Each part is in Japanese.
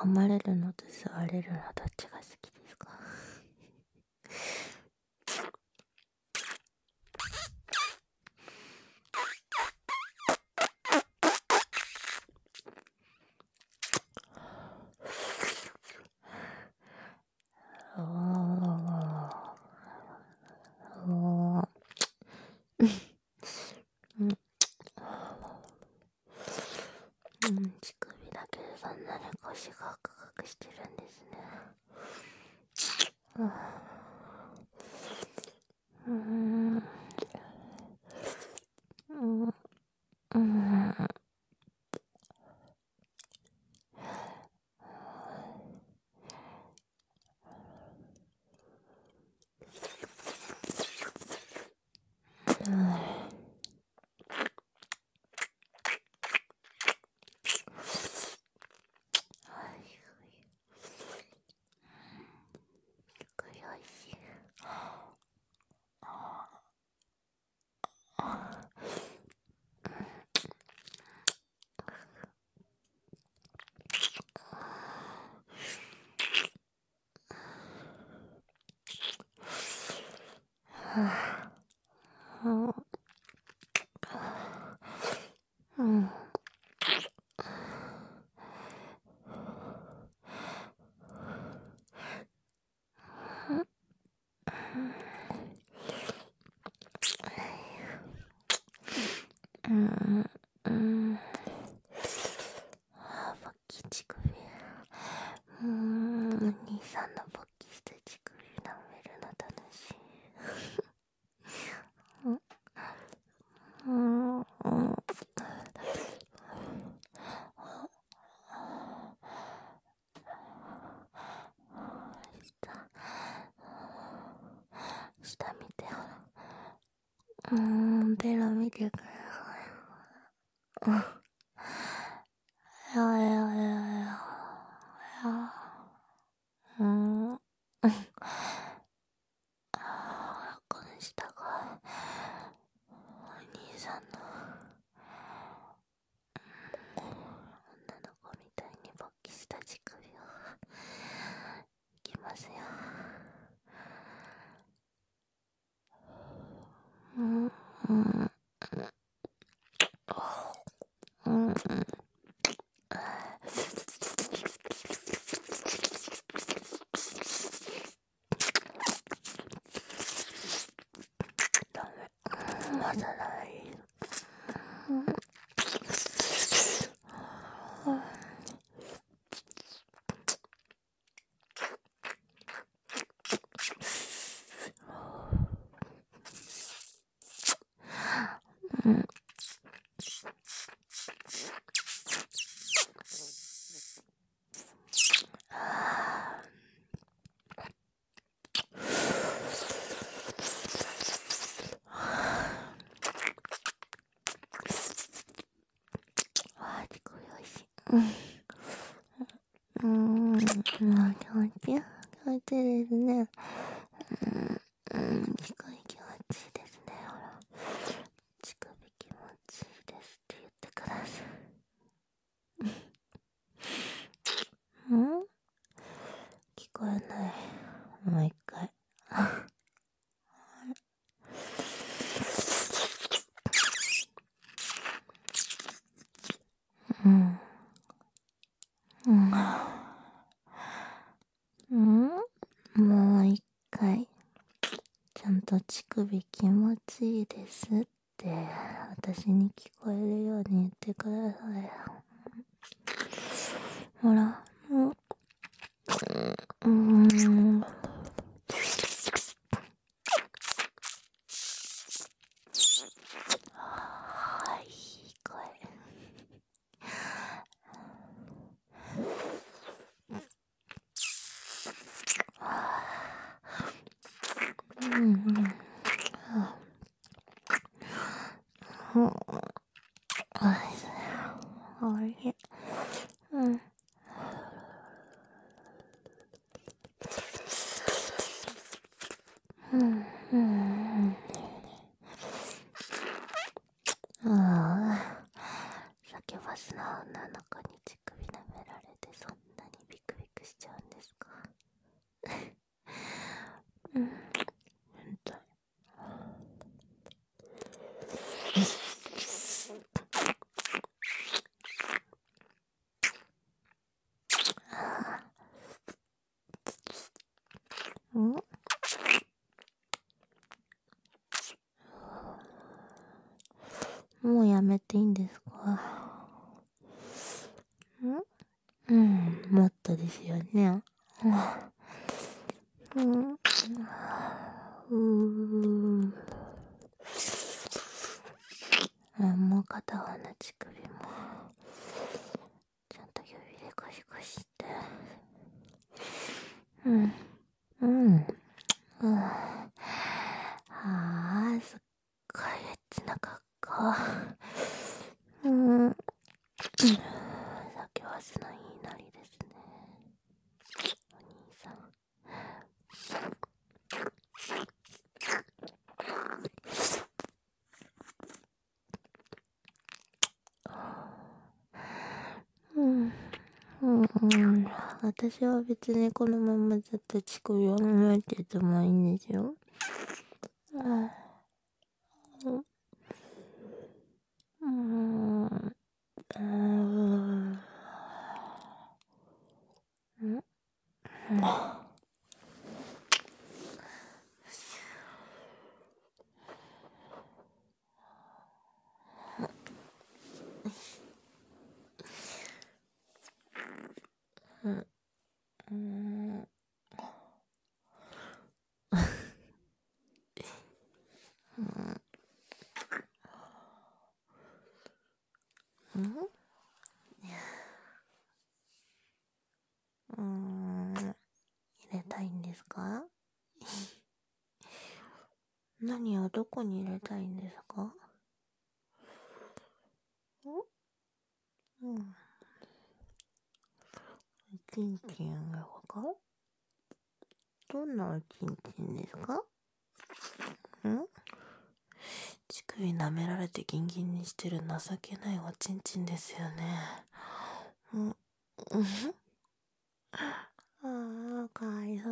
噛まれるのと吸われるのどっちが好きですか？乳首だけでそんなに腰がカクカクしてるんですね。おいしい。ポッキー乳首。お兄さんのポッキーした乳首舐めるの楽しい。下見て、ベロ見てください。この下がお兄さんの女の子みたいに勃起した乳首をいきますよ。まだない。乳首おいしい。気持ちいいですね。乳首気持ちいいですね。ほら、乳首気持ちいいですって言ってください。聞こえない。もう一回。もう一回。ちゃんと乳首気持ちいいですって私に聞こえるように言ってください。ほら。いい声。おいしい。サキュバスの女の子に乳首舐められてそんなにびっもうやめていいんですか？うん、もっとですよね。うん。もう片方の乳首もちゃんと指でゴシゴシして。すっごいエッチな格好。酒はしのいいなりですね。お兄さん。私は別にこのままずっと乳首を舐めててもいいんですよ。入れたいんですか？何をどこに入れたいんですか？おちんちんがか？どんなおちんちんですか？乳首舐められてギンギンにしてる情けないおちんちんですよね。かわいそう。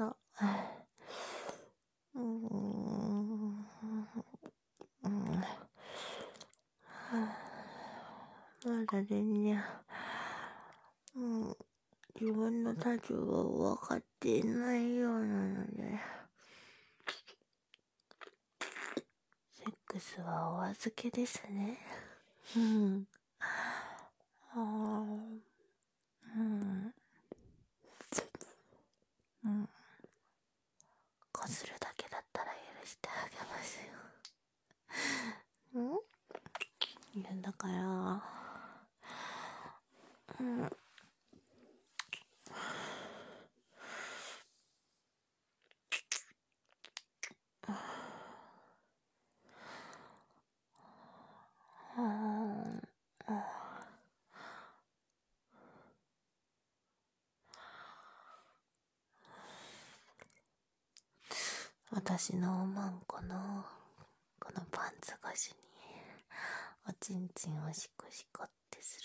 まだ全然、自分の立場を分かっていないようなので、セックスはお預けですね。こするだけだったら許してあげますよ。いやだから、私のおまんこのこのパンツ越しにおちんちんをシコシコってする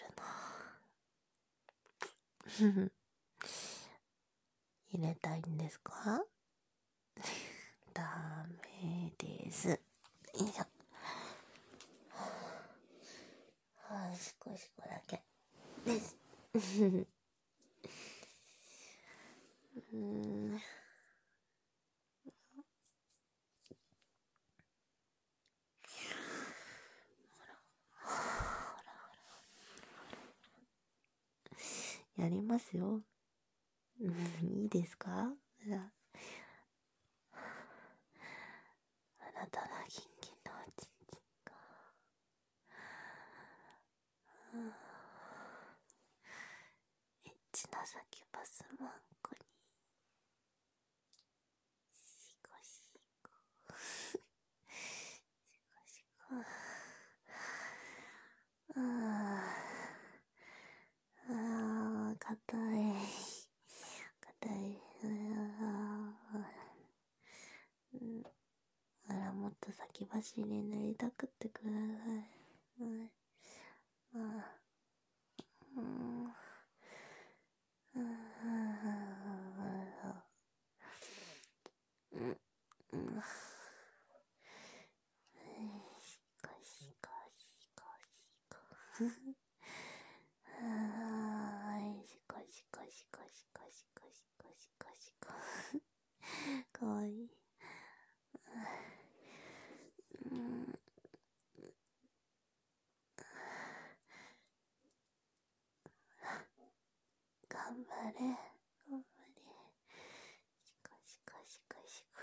の。入れたいんですか？ダメです。よいしょ。シコシコだけです。やりますよ。いいですか？じゃあ、あなたのギンギンのおちんちんが、エッチな先バスマンコにシコシコシコシコ。硬い硬い。もっと先走りになりたくってください。シコシコシコシコ。シコシコシコシコシコシコシコシコ。かわいい。 張れ。頑張れ。シコシコシコ。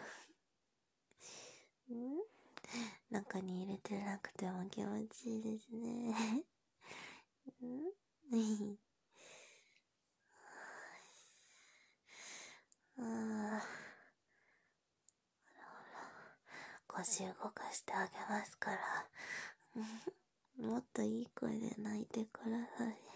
中に入れてなくても気持ちいいですね。腰動かしてあげますから。もっといい声で泣いてください。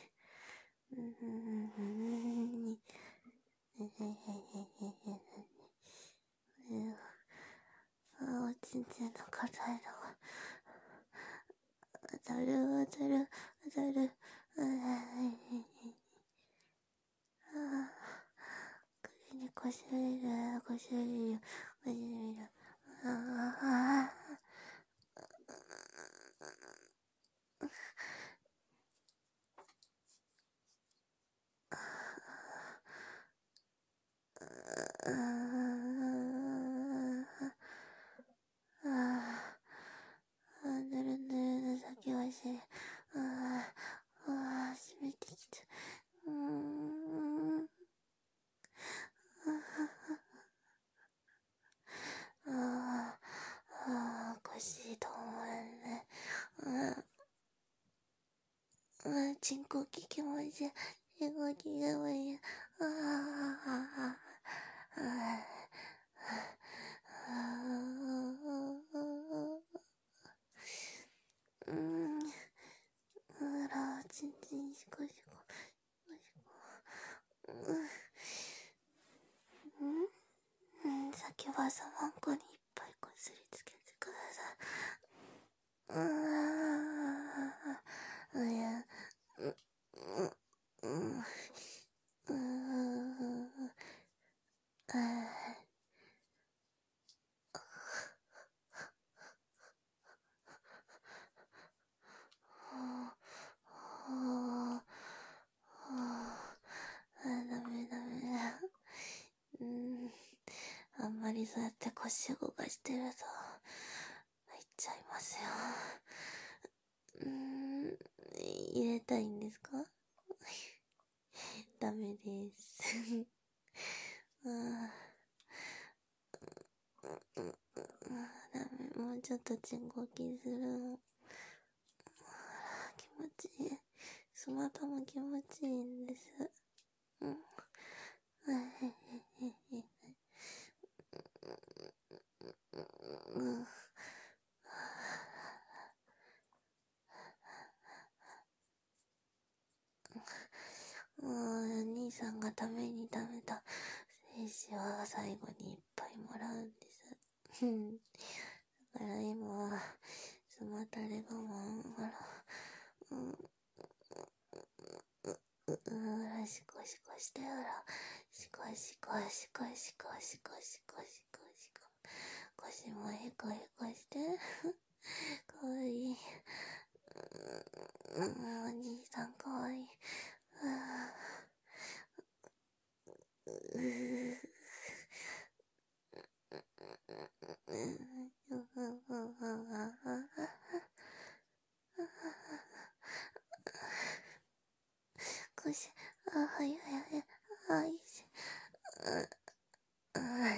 おちんちんの硬いのが当たる当たる当たる。首に腰入れる腰入れる腰入れる。ぬるぬるの先足。締めてきた。腰止まんね。人工気気持ちいい。人工気気持ちいい。ちんちんしこしこ。先はさまんこにいっぱいこすりつけてください。いや、ダメダメ。あんまりそうやって腰動かしてると入っちゃいますよ。入れたいんですか？ダメです。ダメ。もうちょっと人工気するの。気持ちいい。スマートも気持ちいいんです。兄さんがために食べた精子は最後にいっぱいもらうんです。だから今はスマタレがもシコシコしてやら、シコシコシコシコシコシコシコシコ。腰もヘコヘコして。かわいい。お兄さんかわいい。腰、はいはいはい。いいし。はい。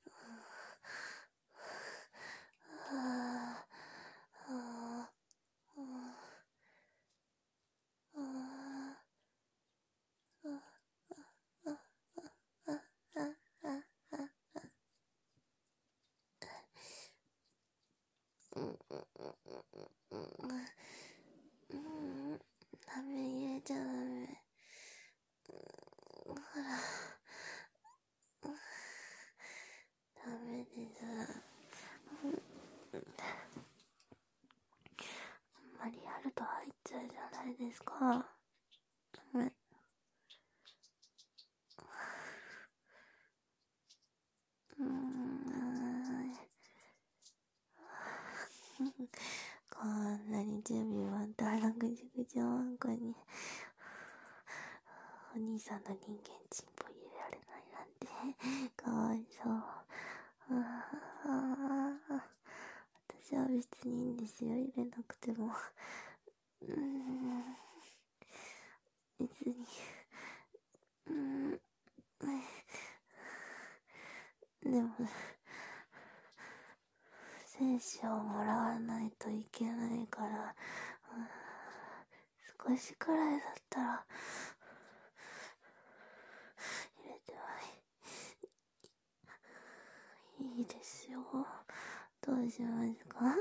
ダメ入れちゃダメ。ほら。ダメです。あんまりやると入っちゃうじゃないですか。ダメ。こんなに準備万端なぐじぐじょわんこにお兄さんの人間チンポ入れられないなんてかわいそう。私は別にいいんですよ、入れなくても。別にでも、精子をもらわないといけないから、少しくらいだったら、入れてはいいですよ。どうしますか？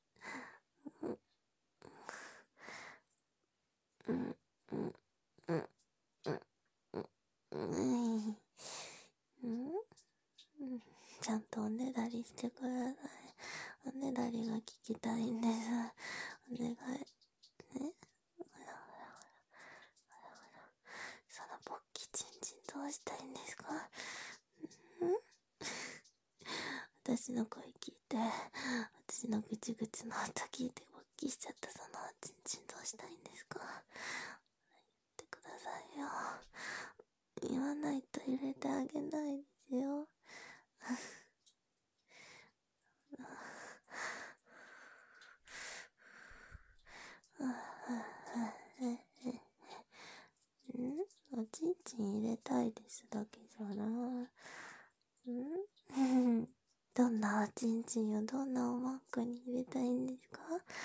ちゃんとおねだりしてください。おねだりが聞きたいんです。お願い。ね。そのポッキチンチンどうしたいんですか？私の声聞いて、私のぐちぐちの音聞いて勃起しちゃったそのチンチンどうしたいんですか？言ってくださいよ。言わないと入れてあげないですよ。おちんちん入れたいですだけじゃな。どんなおちんちんをどんなおまんこに入れたいんですか？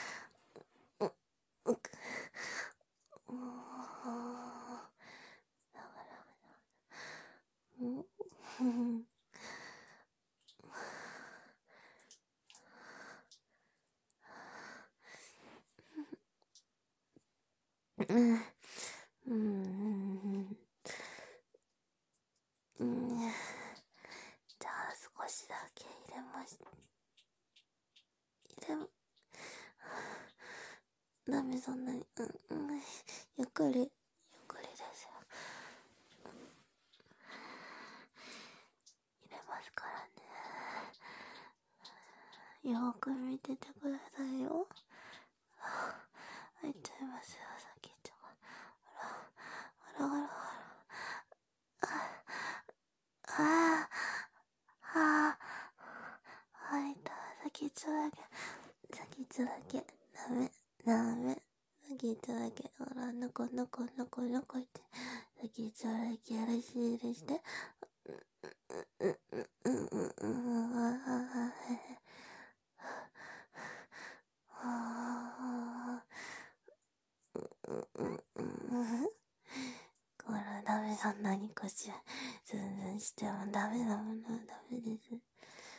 じゃあ少しだけ入れます。ダメ、そんなに。ゆっくりですよ。入れますからね。よーく見ててくださいよ。入っちゃいますよ、先っちょが。あらあらあらああ入った。先っちょだけ。先っちょだけ。ダメ。先っちょだけ。ほら、のこって。先っちょだけやらして。ほら、ダメ、そんなに腰ズンズンしてもダメなものはダメです。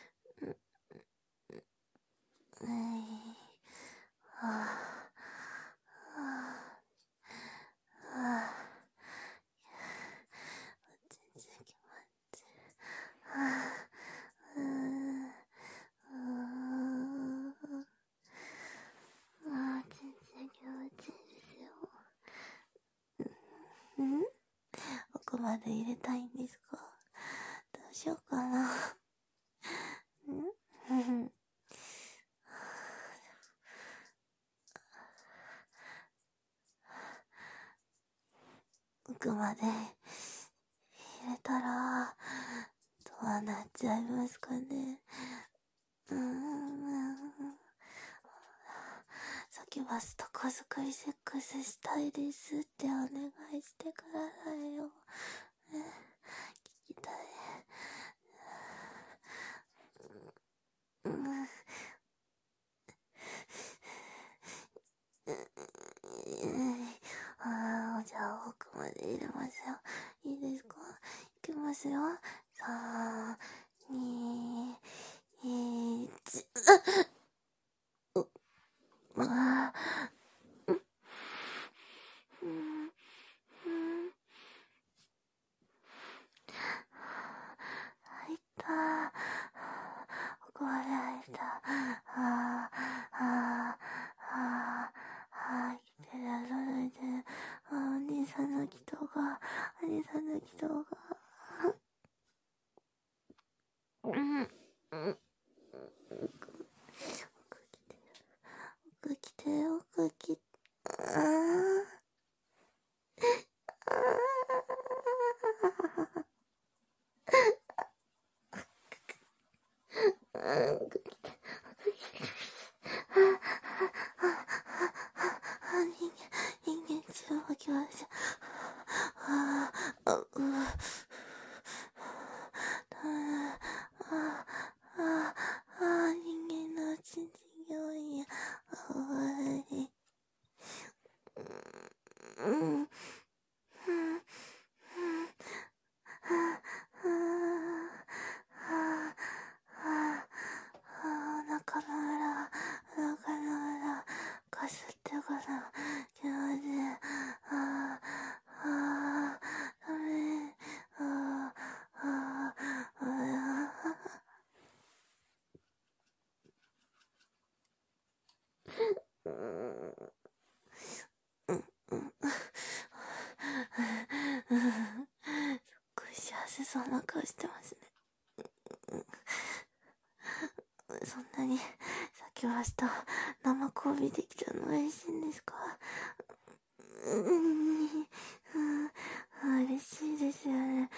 全然気持ちいいですよ。奥まで入れたいんですか？どうしようかな。奥まで入れたら、どうなっちゃいますかね。先はストコスクイセックスしたいですってお願いしてくださいよ。聞きたい。じゃあ奥まで入れますよ。いいですか？いきますよ。3、2、1。入った。奥まで入った。来てる、届いてる。お兄さんの祈祷が。奥来て。人間中を来ました。 い終わり。お腹の裏、かすってくる気持ち。ダメ。すっごい幸せそうな顔してますね。そんなに先は明日生交尾できたの嬉しいんですか？嬉しいですよね。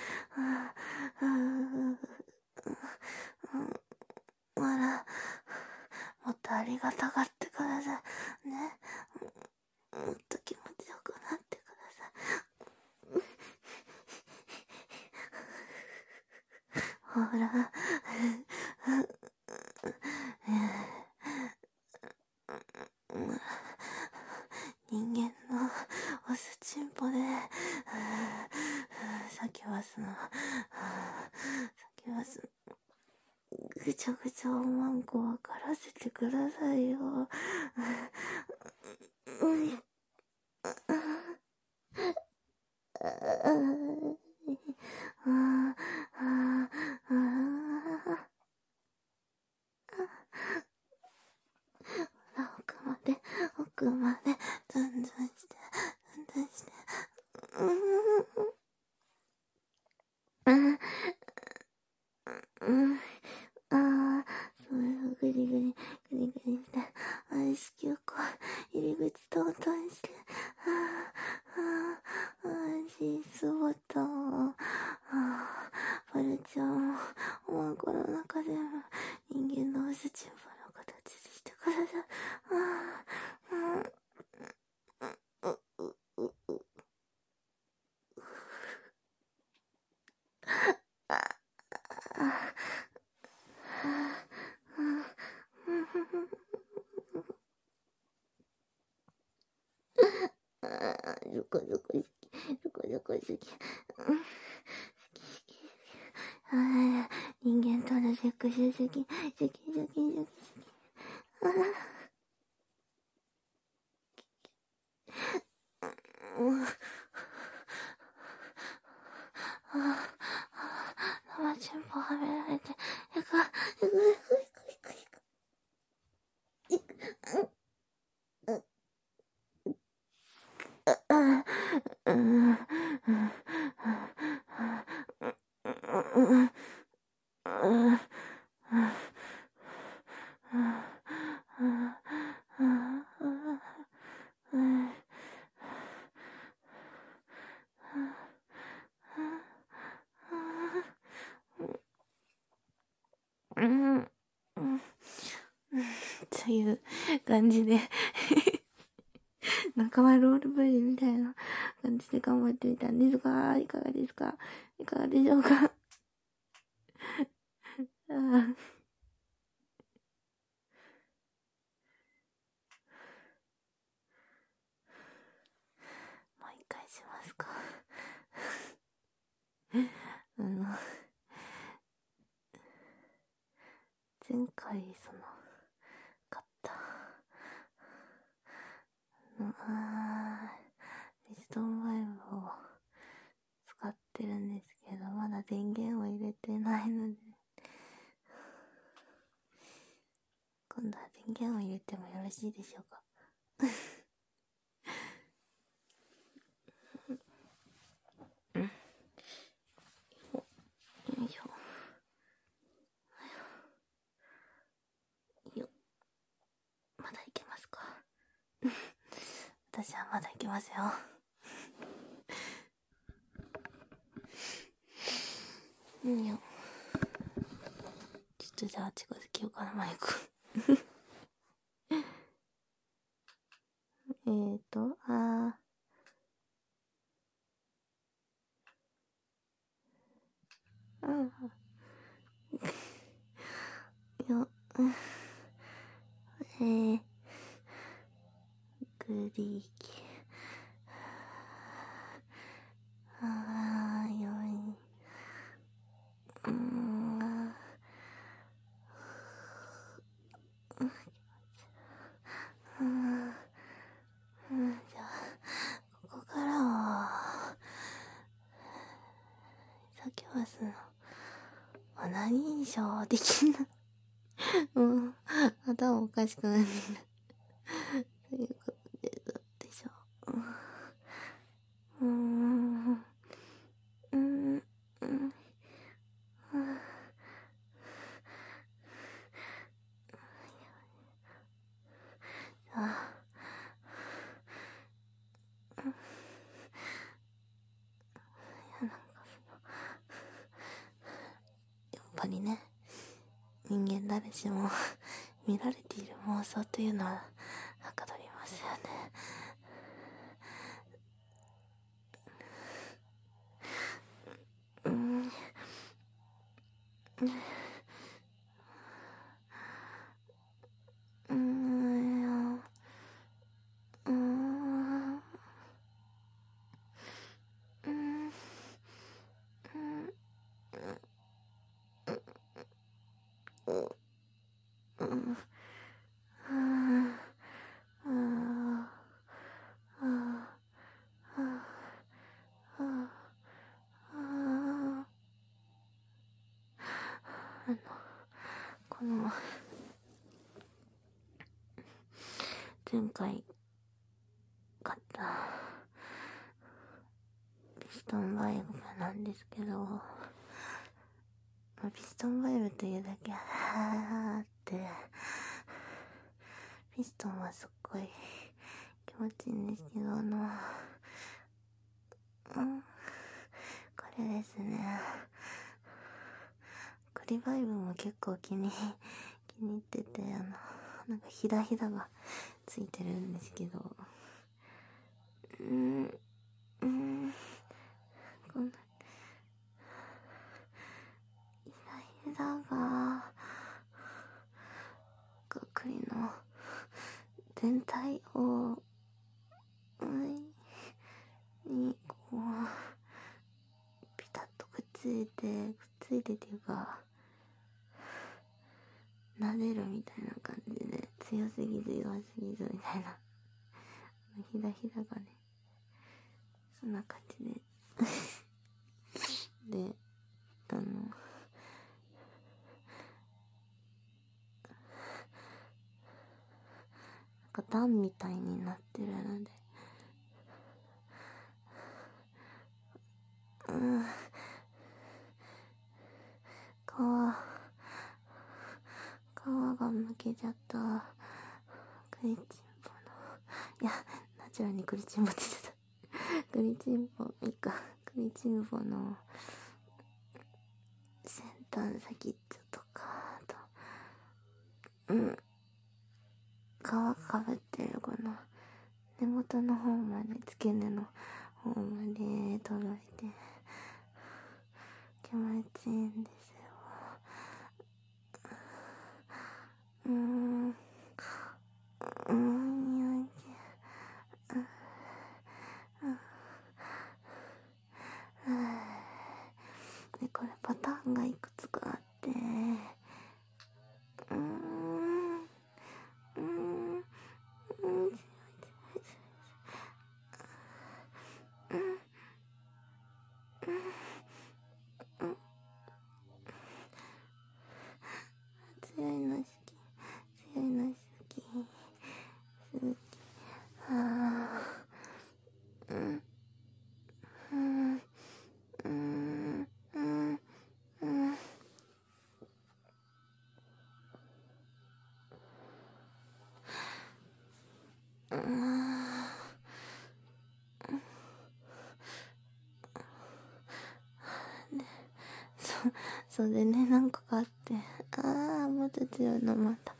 ほら、もっとありがたがってください。ね。もっと気持ちよくなってください。ほら。人間のオスチンポで先はすの先はすぐちゃぐちゃおまんこ分からせてくださいよ。奥までずんずんしてずんずんしてそうグリグリグリグリして子宮口入り口トントンしてシースボタンバルちゃんおまんこの中でも人間のオスチンポの形にしてください。ずこずこずこずこずき人間とのセックス好き好き好き好き好き生チンポはめられていくという感じで仲間ロールプレイみたいな感じで頑張ってみたんですが、いかがですか？いかがでしょうか？もう一回しますか。前回買ったリストンバイブを使ってるんですけど、まだ電源を入れてないので、今度は電源を入れてもよろしいでしょうか？よいしょ。まだいけますか？私はまだいけますよ。ちょっとじゃあ近づけようかな、マイク。 グリキ。よい。じゃあ、ここからは、さっきはオナニーショー的な。頭おかしくなってきた。ということで、どうでしょう。やっぱりね、人間誰しも見られている妄想というのははかどりますよね。この前回買ったピストンバイブなんですけど、ピストンバイブというだけはーってピストンはすっごい気持ちいいんですけど、これですね、クリバイブも結構気に入ってて、なんかヒダヒダがついてるんですけど、このヒダヒダが栗の全体をにこうピタッとくっついてっていうか撫でるみたいな感じで、強すぎず弱すぎずみたいなひだひだがね、そんな感じでで、なんか段みたいになってるので、皮がむけちゃった栗チンポの、いや、ナチュラルに栗チンポって言ってた栗チンポ、いいか、栗チンポの先端先っちょとか、あと皮かぶってるこの根元の方まで、付け根の方まで届いて気持ちいいんですよ。で、これパターンがいくつかあって、強いの好き、強いの好き、そうでね、何個かあって、もっと強いのまた、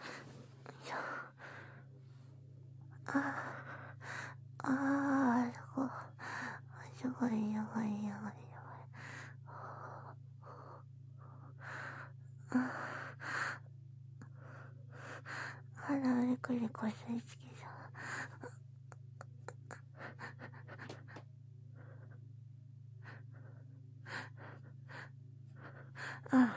すごい、やばい。あら、びっくりしいちけじゃん。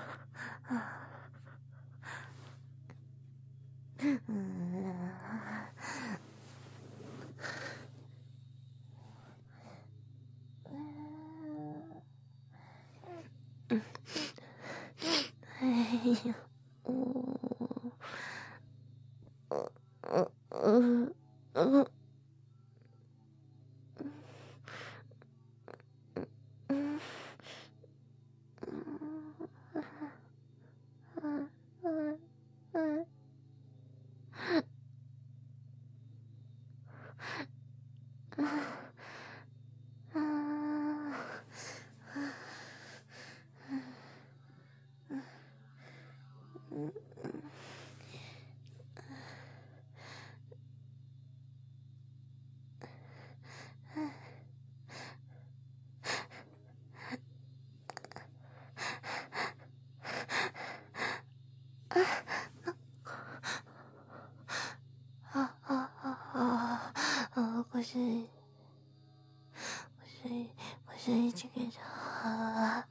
腰ちけじゃ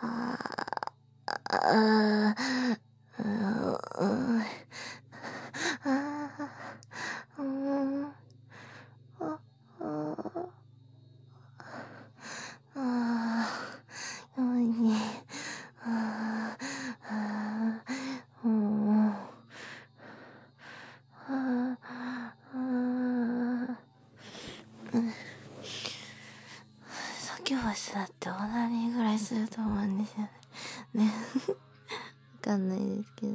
サキュバスだってオナニーぐらいすると思うんですよね。ね。わかんないですけど。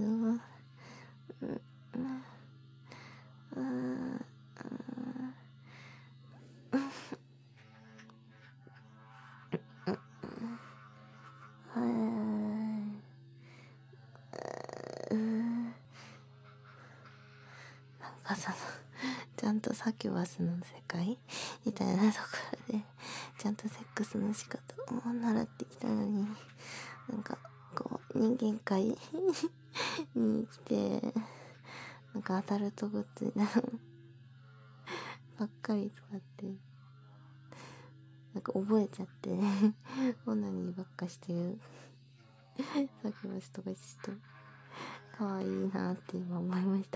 なんかちゃんとサキュバスの世界みたいなところで、ちゃんとセックスの仕方を習ってきたのに、なんか、こう、人間界に来て、なんかアダルトグッズなばっかり使って、なんか覚えちゃって、オナニーばっかしてるサキュバスとかちょっと、かわいいなって今思いました。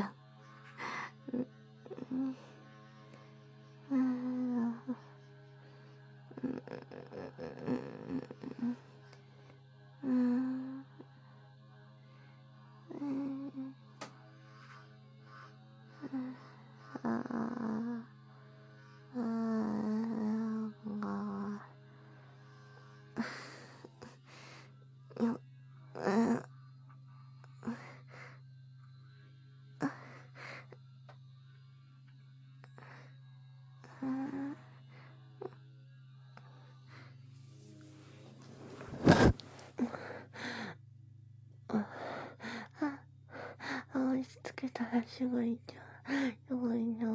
押し付けたらすごいじゃん。すごいな。